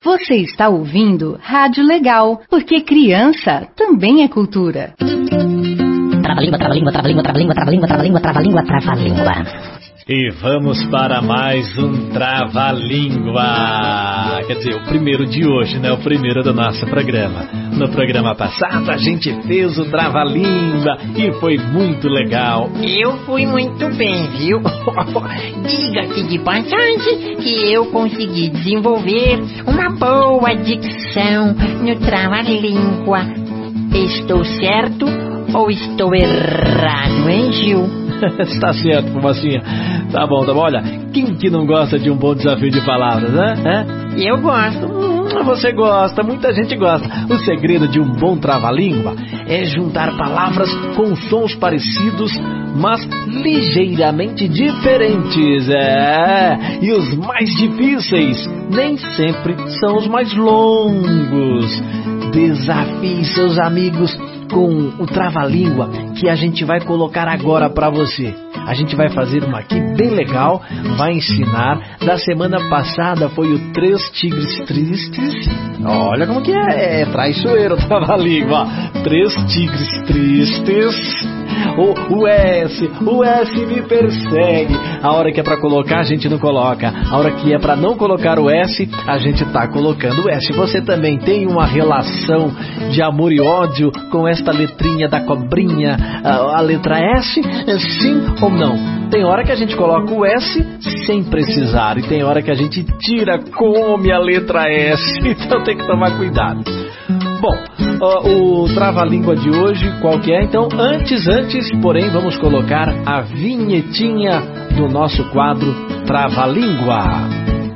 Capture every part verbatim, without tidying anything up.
Você está ouvindo Rádio Legal, porque criança também é cultura. Trava-língua, trava-língua, trava-língua, trava-língua, trava-língua, trava-língua, trava-língua, trava-língua. E vamos para mais um Trava-língua. Quer dizer, o primeiro de hoje, né? O primeiro do nosso programa. No programa passado a gente fez o Trava-língua e foi muito legal. Eu fui muito bem, viu? Diga-se de passagem que eu consegui desenvolver uma boa dicção no Trava-língua. Estou certo ou estou errado, hein, Gil? Está certo, Fumacinha. Tá bom, tá bom. Olha, quem que não gosta de um bom desafio de palavras, né? É? Eu gosto. Hum, você gosta, muita gente gosta. O segredo de um bom trava-língua é juntar palavras com sons parecidos, mas ligeiramente diferentes. É. E os mais difíceis nem sempre são os mais longos. Desafie seus amigos com o trava-língua que a gente vai colocar agora para você. A gente vai fazer uma aqui bem legal, vai ensinar. Da semana passada foi o Três Tigres Tristes. Olha como que é, é traiçoeiro o trava-língua. Três Tigres Tristes. O, o S, o S me persegue. A hora que é pra colocar, a gente não coloca. A hora que é pra não colocar o S, a gente tá colocando o S. Você também tem uma relação de amor e ódio com esta letrinha da cobrinha, a, a letra S? Sim ou não? Tem hora que a gente coloca o S sem precisar. E tem hora que a gente tira, come a letra S. Então tem que tomar cuidado. Bom, uh, o trava-língua de hoje, qual que é? Então, antes, antes, porém, vamos colocar a vinhetinha do nosso quadro Trava-língua.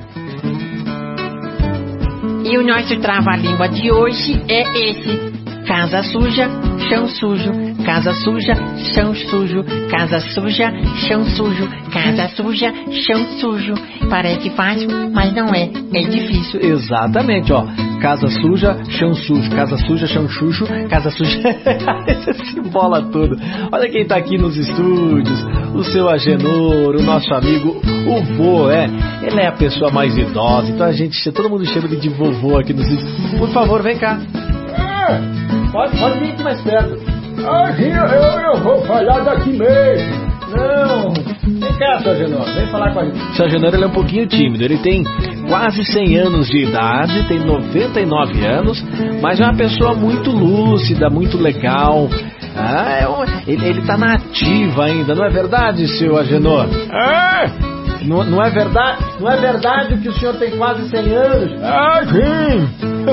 E o nosso trava-língua de hoje é esse. Casa suja, chão sujo. Casa suja, chão sujo. Casa suja, chão sujo. Casa suja, chão sujo. Parece fácil, mas não é. É difícil. Exatamente, ó. Casa suja, chão sujo. Casa suja, chão sujo. Casa suja... Esse bola todo. Olha quem tá aqui nos estúdios. O seu Agenor, o nosso amigo, o vô, é. Ele é a pessoa mais idosa. Então a gente, todo mundo chama ele de vovô aqui nos estúdios. Por favor, vem cá. É, pode, pode vir aqui mais perto. Ah, sim, eu, eu vou falar daqui mesmo. Não, vem cá, seu Agenor, vem falar com a gente. O seu Agenor, ele é um pouquinho tímido. Ele tem quase cem anos de idade, tem noventa e nove anos, mas é uma pessoa muito lúcida, muito legal. Ah, é um, ele, ele tá na ativa ainda, não é verdade, seu Agenor? É! Não, não é verdade? Não é verdade que o senhor tem quase cem anos? Ah, sim!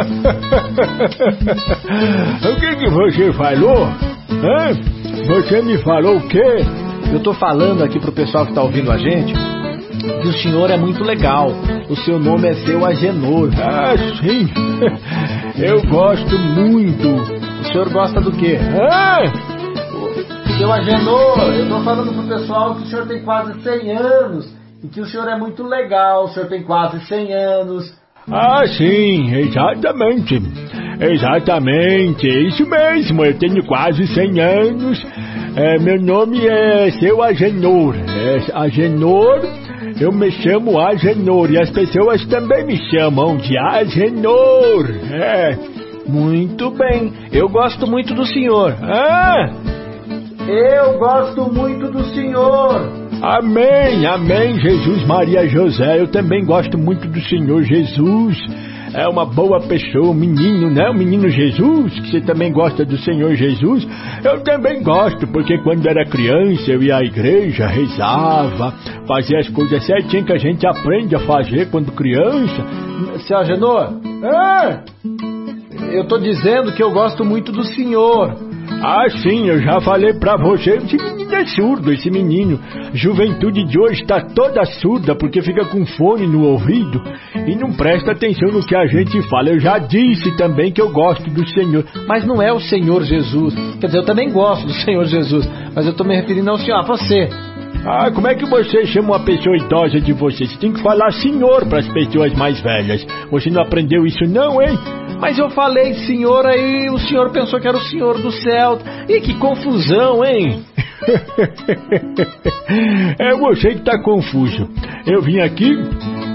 O que que você falou? Hã? Você me falou o quê? Eu tô falando aqui pro pessoal que tá ouvindo a gente que o senhor é muito legal. O seu nome é seu Agenor. Ah, sim! Eu gosto muito. O senhor gosta do quê? Ah! Seu Agenor, eu tô falando pro pessoal que o senhor tem quase cem anos e que o senhor é muito legal. O senhor tem quase cem anos. Ah, sim, exatamente. Exatamente, é isso mesmo. Eu tenho quase cem anos. É, meu nome é seu Agenor. É, Agenor, eu me chamo Agenor. E as pessoas também me chamam de Agenor. É. Muito bem, eu gosto muito do senhor. Ah! Eu gosto muito do senhor. Amém, amém, Jesus, Maria, José. Eu também gosto muito do Senhor Jesus. É uma boa pessoa, um menino, né? O menino Jesus, que você também gosta do Senhor Jesus. Eu também gosto, porque quando era criança eu ia à igreja, rezava, fazia as coisas certinho que a gente aprende a fazer quando criança. Seu Agenor, ah! eu tô dizendo que eu gosto muito do senhor. Ah, sim, eu já falei pra você. Esse menino é surdo, esse menino. Juventude de hoje tá toda surda porque fica com fone no ouvido e não presta atenção no que a gente fala. Eu já disse também que eu gosto do Senhor. Mas não é o Senhor Jesus. Quer dizer, eu também gosto do Senhor Jesus, mas eu tô me referindo ao senhor, a você. Ah, como é que você chama uma pessoa idosa de você? Você tem que falar senhor para as pessoas mais velhas. Você não aprendeu isso não, hein? Mas eu falei senhor aí, o senhor pensou que era o senhor do céu. E que confusão, hein? É você que tá confuso. Eu vim aqui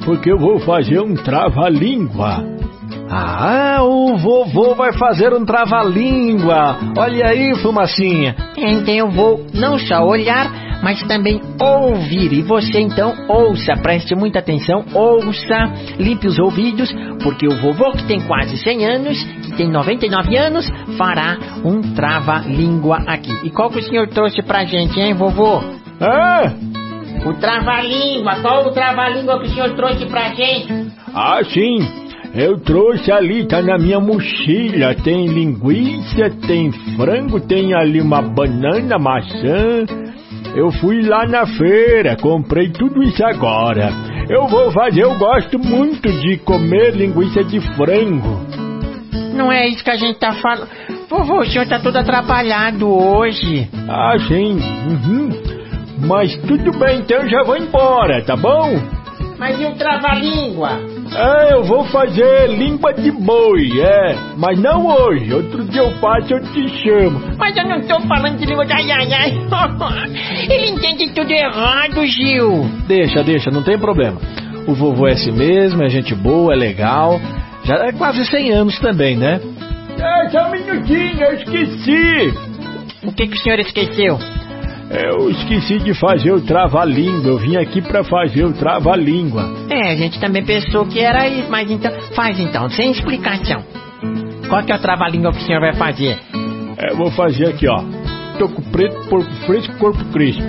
porque eu vou fazer um trava-língua. Ah, o vovô vai fazer um trava-língua. Olha aí, Fumacinha. Então eu vou não só olhar, mas também ouvir. E você então ouça, preste muita atenção, ouça, limpe os ouvidos, porque o vovô, que tem quase cem anos, que tem noventa e nove anos, fará um trava-língua aqui. E qual que o senhor trouxe pra gente, hein, vovô? Ah, O trava-língua, qual o trava-língua que o senhor trouxe pra gente? ah, sim. Eu trouxe ali, tá na minha mochila. Tem linguiça, tem frango, tem ali uma banana, maçã. Eu fui lá na feira, comprei tudo isso agora. Eu vou fazer, eu gosto muito de comer linguiça de frango. Não é isso que a gente tá falando. Vovô, o senhor tá todo atrapalhado hoje. Ah, sim. Uhum. Mas tudo bem, então eu já vou embora, tá bom? Mas e o trava-língua? É, eu vou fazer língua de boi, é. Mas não hoje, outro dia eu faço, eu te chamo. Mas eu não tô falando de língua de ai, ai, ai. Ele entende tudo errado, Gil. Deixa, deixa, não tem problema. O vovô é assim mesmo, é gente boa, é legal. Já é quase cem anos também, né? É, só um minutinho, eu esqueci. O que que o senhor esqueceu? Eu esqueci de fazer o trava-língua, eu vim aqui pra fazer o trava-língua. É, a gente também pensou que era isso, mas então... Faz então, sem explicação. Qual que é o trava-língua que o senhor vai fazer? É, eu vou fazer aqui, ó. Toco preto, porco fresco, corpo crispo.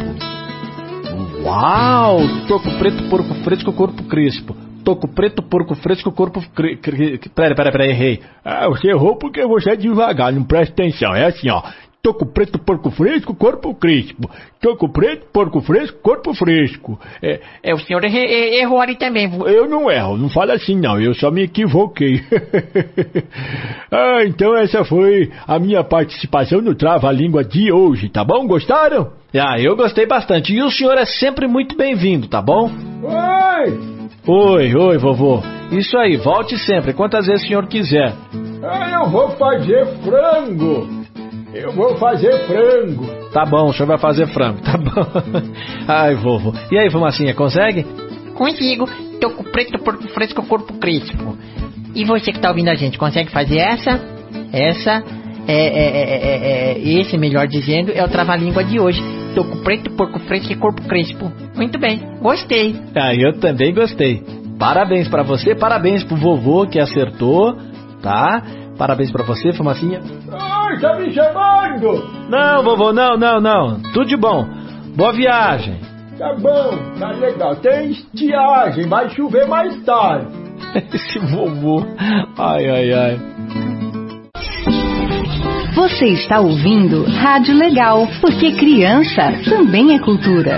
Uau! Toco preto, porco fresco, corpo crispo. Toco preto, porco fresco, corpo... Cri... Cri... Pera, pera, pera, errei. Ah, você errou porque você é devagar, não presta atenção. É assim, ó. Toco preto, porco fresco, corpo crispo. Toco preto, porco fresco, corpo fresco. É, É, o senhor erre- erre- errou ali também. eu não erro, não fala assim não, eu só me equivoquei. Ah, então essa foi a minha participação no Trava-Língua de hoje, tá bom? Gostaram? Ah, eu gostei bastante. E o senhor é sempre muito bem-vindo, tá bom? Oi! Oi, oi, vovô. Isso aí, volte sempre, quantas vezes o senhor quiser. Ah, eu vou fazer frango. Eu vou fazer frango. Tá bom, o senhor vai fazer frango, tá bom. Ai, vovô. E aí, Fumacinha, consegue? Consigo. Toco preto, porco fresco, corpo crispo. E você que tá ouvindo a gente, consegue fazer essa? Essa, é, é, é, é, é, esse, melhor dizendo, é o trava-língua de hoje. Toco preto, porco fresco e corpo crispo. Muito bem, gostei. Ah, eu também gostei. Parabéns pra você, parabéns pro vovô que acertou, tá? Parabéns pra você, Fumacinha. Ai, tá me chamando? Não, vovô, não, não, não. Tudo de bom. Boa viagem. Tá bom, tá legal. Tem estiagem, vai chover mais tarde. Esse vovô. Ai, ai, ai. Você está ouvindo Rádio Legal, porque criança também é cultura.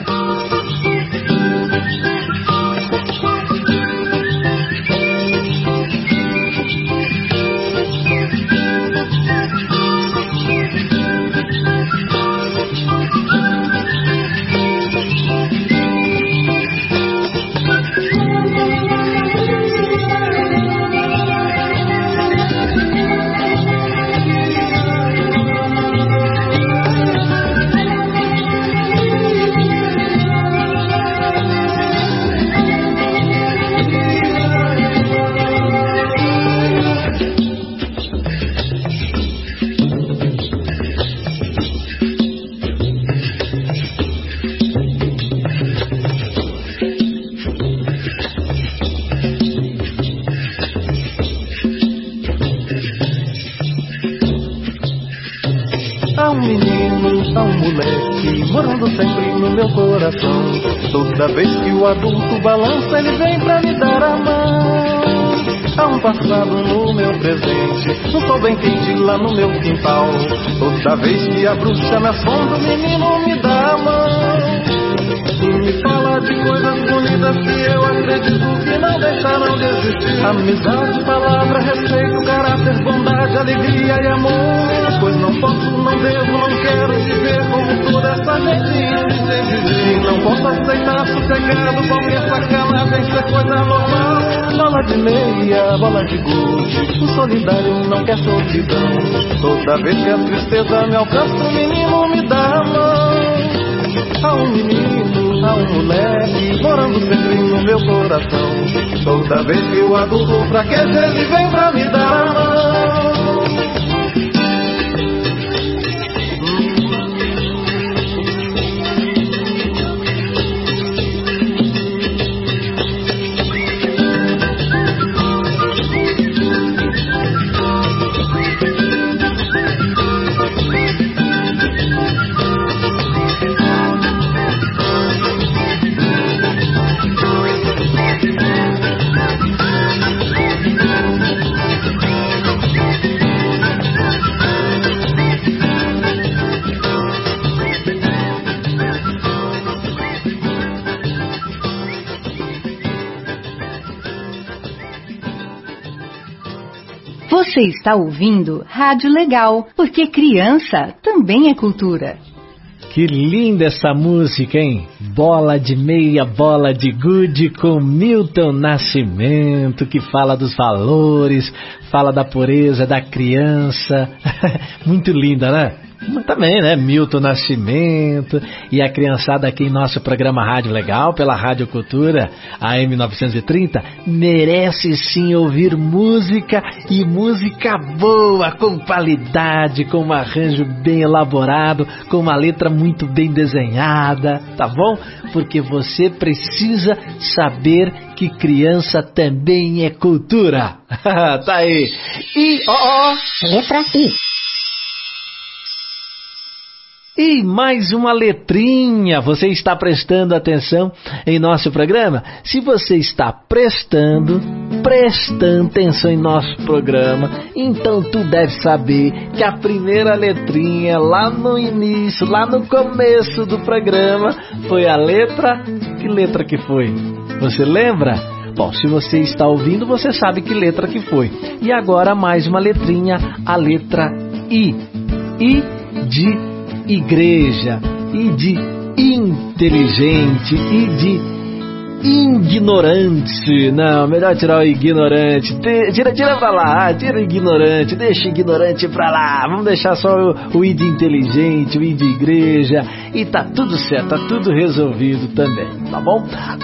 Há um menino, há um moleque, morando sempre no meu coração. Toda vez que o adulto balança, ele vem pra me dar a mão. Há um passado no meu presente, um sol bem quente lá no meu quintal. Toda vez que a bruxa me assombra, o menino me dá a mão. E me fala de coisas bonitas que eu acredito que não deixarão de existir. Amizade, palavra, respeito, caráter, bondade, alegria e amor. Pois não posso, não devo, não quero viver como toda essa gente sem viver. Não posso aceitar sossegado qualquer sacanagem ser coisa normal. Bola de meia, bola de gude, o solidário não quer solidão. Toda vez que a tristeza me alcança, o menino me dá a mão. Há um menino, há um moleque morando sempre no meu coração. Toda vez que o adulto fraquece, ele vem pra me dar a mão. Você está ouvindo Rádio Legal, porque criança também é cultura. Que linda essa música, hein? Bola de meia, bola de gude com Milton Nascimento, que fala dos valores, fala da pureza da criança. Muito linda, né? Também, né? Milton Nascimento e a criançada aqui em nosso programa Rádio Legal, pela Rádio Cultura, A M novecentos e trinta, merece sim ouvir música e música boa, com qualidade, com um arranjo bem elaborado, com uma letra muito bem desenhada, tá bom? Porque você precisa saber que criança também é cultura. Tá aí. E, ó, ó. Letra I. E mais uma letrinha. Você está prestando atenção em nosso programa? Se você está prestando, prestando atenção em nosso programa, então tu deve saber que a primeira letrinha lá no início, lá no começo do programa, foi a letra... Que letra que foi? Você lembra? Bom, se você está ouvindo, você sabe que letra que foi. E agora mais uma letrinha, a letra I. I de igreja, e de inteligente, e de ignorante. Não, melhor tirar o ignorante. De, tira, tira pra lá, tira o ignorante, deixa o ignorante pra lá. Vamos deixar só o, o I de inteligente, o I de igreja, e tá tudo certo, tá tudo resolvido também, tá bom?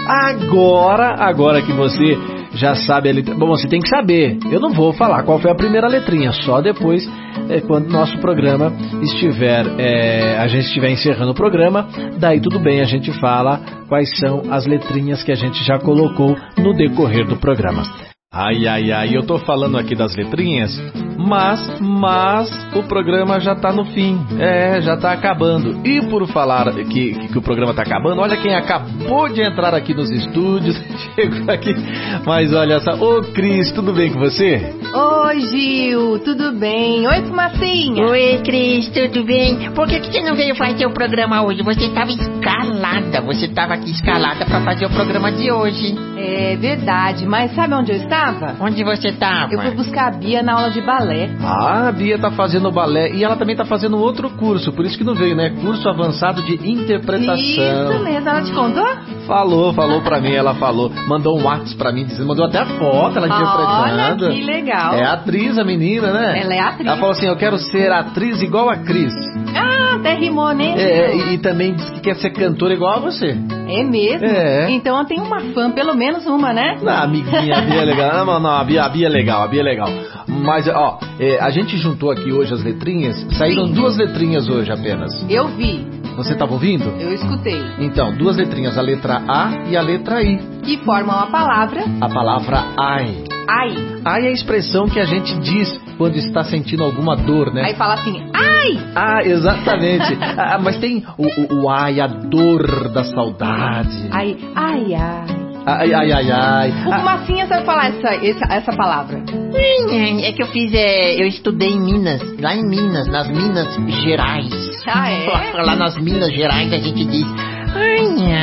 Agora, agora que você já sabe a letra... Bom, você tem que saber. Eu não vou falar qual foi a primeira letrinha, só depois, é, quando nosso programa estiver, é, a gente estiver encerrando o programa, daí tudo bem, a gente fala quais são as letrinhas que a gente já colocou no decorrer do programa. Ai, ai, ai, eu tô falando aqui das letrinhas, mas, mas o programa já tá no fim, é, já tá acabando. E por falar que, que, que o programa tá acabando, olha quem acabou de entrar aqui nos estúdios, chegou aqui, mas olha só, ô Cris, tudo bem com você? Oi, Gil, tudo bem? Oi, Fumacinha. Oi, Cris, tudo bem? Por que, que você não veio fazer o programa hoje? Você estava escalada, você estava aqui escalada para fazer o programa de hoje. É verdade, mas sabe onde eu estava? Onde você estava? Eu fui buscar a Bia na aula de balé. Ah, a Bia tá fazendo balé e ela também tá fazendo outro curso, por isso que não veio, né? Curso avançado de interpretação. Isso mesmo, ela te contou? Falou, falou pra mim, ela falou, mandou um WhatsApp pra mim, dizendo, mandou até a foto, ela interpretando. Olha, que legal. É atriz a menina, né? Ela é atriz. Ela falou assim, eu quero ser atriz igual a Cris. Ah, até rimou, né? É, e, e também disse que quer ser cantora igual a você. É mesmo? É. Então eu tenho uma fã, pelo menos uma, né? Não, amiguinha, a Bia é legal. Não, não, a Bia, a Bia é legal, a Bia é legal. Mas, ó, é, a gente juntou aqui hoje as letrinhas, saíram Sim. duas letrinhas hoje apenas. Eu vi. Você estava ouvindo? Eu escutei. Então, duas letrinhas, a letra A e a letra I. Que formam a palavra... A palavra ai. Ai. Ai é a expressão que a gente diz quando está sentindo alguma dor, né? Aí fala assim, ai! Ah, exatamente. ah, mas tem o, o, o ai, a dor da saudade. Ai, ai, ai. Ai, ai, ai, ai. O Fumacinha sabe falar essa, essa, essa palavra. É que eu fiz, é, eu estudei em Minas, lá em Minas, nas Minas Gerais. Ah, é? Lá, lá nas Minas Gerais a gente diz, ai,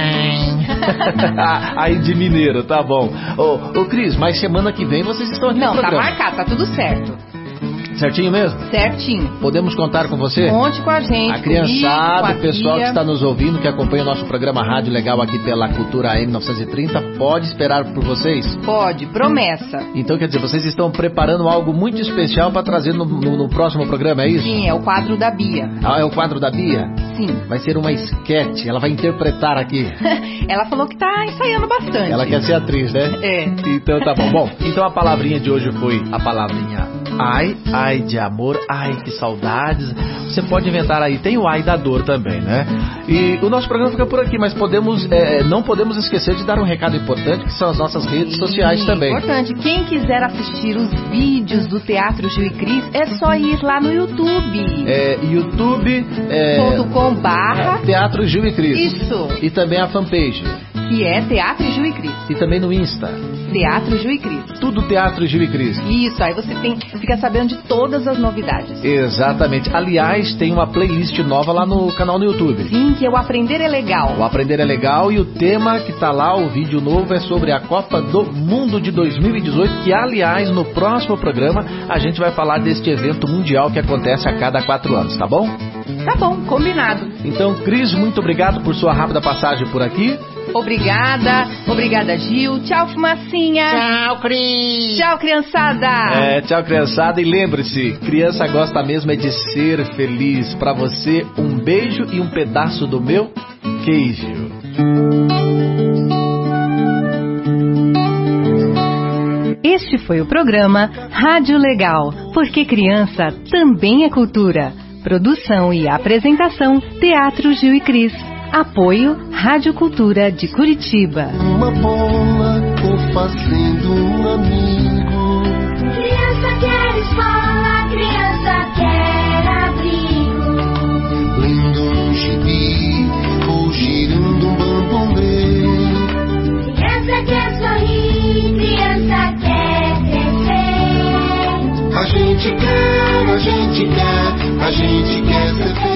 ai. Ai de mineiro, tá bom. Ô, ô Cris, mas semana que vem vocês estão aqui Não, no tá programa. marcado, tá tudo certo. Certinho mesmo? Certinho. Podemos contar com você? Conte com a gente. A criançada, comigo, o pessoal tia. que está nos ouvindo, que acompanha o nosso programa Rádio Legal aqui pela Cultura A M novecentos e trinta, pode esperar por vocês? Pode, promessa. Então, quer dizer, vocês estão preparando algo muito especial para trazer no, no, no próximo programa, é isso? Sim, é o quadro da Bia. Ah, é o quadro da Bia? Sim. Vai ser uma esquete, ela vai interpretar aqui. Ela falou que tá ensaiando bastante. Ela quer ser atriz, né? É. Então tá bom. Bom, então a palavrinha de hoje foi a palavrinha ai, ai de amor, ai que saudades. Você pode inventar aí, tem o ai da dor também, né? E o nosso programa fica por aqui, mas podemos, é, não podemos esquecer de dar um recado importante, que são as nossas redes sociais Sim, também. Importante, quem quiser assistir os vídeos do Teatro Gil e Cris, é só ir lá no YouTube. É, YouTube é, ponto com barra Teatro Gil e Cris. Isso. E também a fanpage. Que é Teatro Gil e Cris. E também no Insta. Teatro Gil e Cris. Tudo Teatro Gil e Cris. Isso, aí você tem, fica sabendo de todas as novidades. Exatamente. Aliás, tem uma playlist nova lá no canal no YouTube. Sim, que é o Aprender é Legal. O Aprender é Legal, e o tema que tá lá, o vídeo novo, é sobre a Copa do Mundo de dois mil e dezoito, que, aliás, no próximo programa a gente vai falar deste evento mundial que acontece a cada quatro anos, tá bom? Tá bom, combinado. Então, Cris, muito obrigado por sua rápida passagem por aqui. Obrigada, obrigada, Gil. Tchau, Fumacinha. Tchau, Cris. Tchau, criançada. É, tchau, criançada. E lembre-se, criança gosta mesmo é de ser feliz. Pra você, um beijo e um pedaço do meu queijo. Este foi o programa Rádio Legal, porque criança também é cultura. Produção e apresentação, Teatro Gil e Cris. Apoio, Rádio Cultura de Curitiba. Uma bola ou fazendo um amigo. Criança quer escola, criança quer abrigo. Lendo um gibi ou girando um bambolê. Criança quer sorrir, criança quer crescer. A gente quer, a gente quer, a gente quer ser feliz.